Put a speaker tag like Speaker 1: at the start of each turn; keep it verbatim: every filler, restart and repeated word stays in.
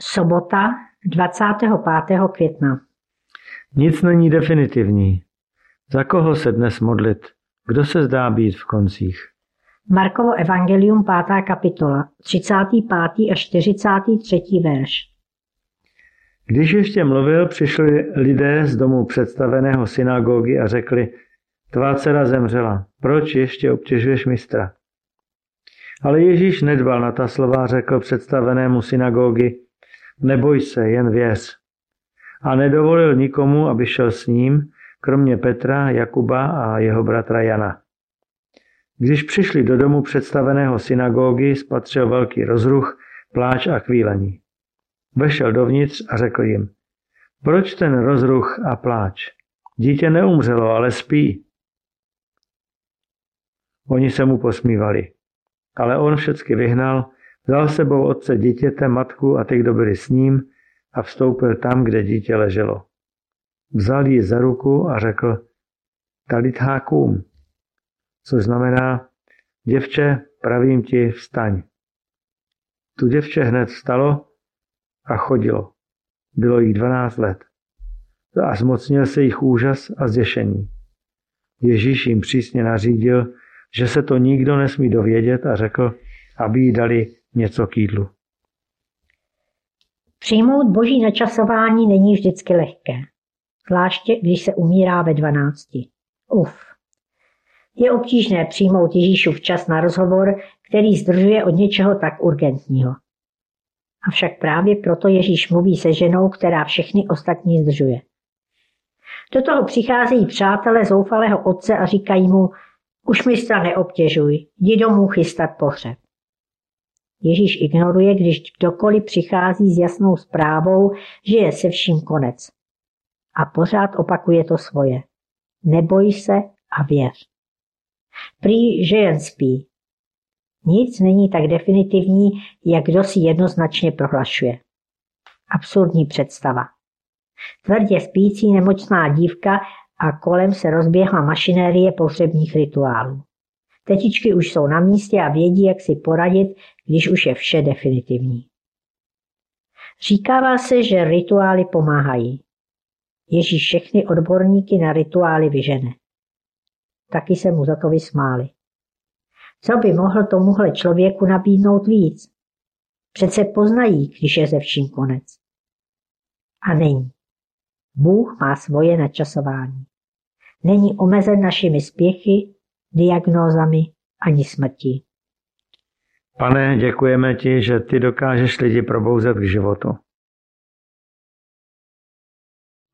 Speaker 1: Sobota, dvacátého pátého května.
Speaker 2: Nic není definitivní. Za koho se dnes modlit? Kdo se zdá být v koncích?
Speaker 1: Markovo evangelium, pátá kapitola, třicátý pátý až čtyřicátý třetí verš.
Speaker 2: Když ještě mluvil, přišli lidé z domu představeného synagogy a řekli: Tvá dcera zemřela, proč ještě obtěžuješ mistra? Ale Ježíš nedbal na ta slova, řekl představenému synagogy: Neboj se, jen věř. A nedovolil nikomu, aby šel s ním, kromě Petra, Jakuba a jeho bratra Jana. Když přišli do domu představeného synagogy, spatřil velký rozruch, pláč a kvílení. Vešel dovnitř a řekl jim: Proč ten rozruch a pláč? Dítě neumřelo, ale spí. Oni se mu posmívali. Ale on všecky vyhnal, vzal sebou otce dítěte, matku a ty, kdo byli s ním, a vstoupil tam, kde dítě leželo. Vzal ji za ruku a řekl: Talitha kum, což znamená: Děvče, pravím ti, vstaň. Tu děvče hned vstalo a chodilo. Bylo jí dvanáct let. A zmocnil se jich úžas a zděšení. Ježíš jim přísně nařídil, že se to nikdo nesmí dovědět, a řekl, aby jí dali něco k jídlu.
Speaker 1: Přijmout boží načasování není vždycky lehké, zvláště když se umírá ve dvanácti. Uf. Je obtížné přijmout Ježíšův čas na rozhovor, který zdržuje od něčeho tak urgentního. Avšak právě proto Ježíš mluví se ženou, která všechny ostatní zdržuje. Do toho přicházejí přátelé zoufalého otce a říkají mu: Už mistra neobtěžuj, jdi domů chystat pohřeb. Ježíš ignoruje, když kdokoliv přichází s jasnou zprávou, že je se vším konec. A pořád opakuje to svoje. Neboj se a věř. Prý, že jen spí. Nic není tak definitivní, jak kdo si jednoznačně prohlašuje. Absurdní představa. Tvrdě spící nemocná dívka a kolem se rozběhla mašinérie pohřebních rituálů. Tetičky už jsou na místě a vědí, jak si poradit, když už je vše definitivní. Říkává se, že rituály pomáhají. Ježíš všechny odborníky na rituály vyžene. Taky se mu za to vysmáli. Co by mohl tomuhle člověku nabídnout víc? Přece poznají, když je ze vším konec. A není. Bůh má svoje načasování. Není omezen našimi spěchy, diagnózami ani smrtí.
Speaker 2: Pane, děkujeme ti, že ty dokážeš lidi probouzet k životu.